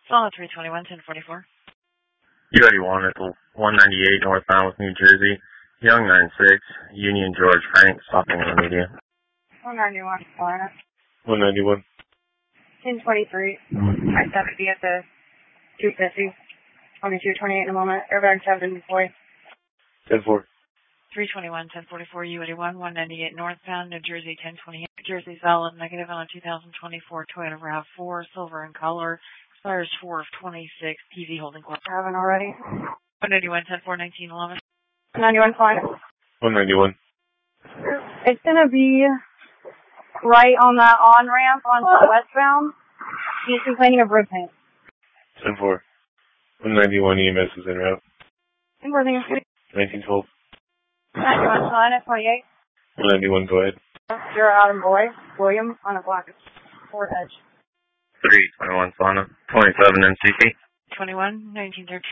Solid 321, 1044. U81 at the 198 northbound with New Jersey. Young 96, Union George Frank, stopping on the median. 191, Florida. 191. 1023. I-70 at the 250. 2228 in a moment. Airbags have been deployed. 10-4. 321, 1044, U81, 198 northbound, New Jersey, 1028. Jersey solid, negative on a 2024 Toyota RAV4, silver in color. Expires 4 of 26, PV holding clock. Haven't already. 191, 10-4, 1911. 91, fine. 191. It's going to be right on that on-ramp on westbound. He's complaining of road paint. 10-4. 191 EMS is en route. Everything is 1912. 91, fine at 28. 191, go ahead. You're Adam Boy, William, on a black Ford Edge. 321 Sauna, 27 MCC. 21, 1913.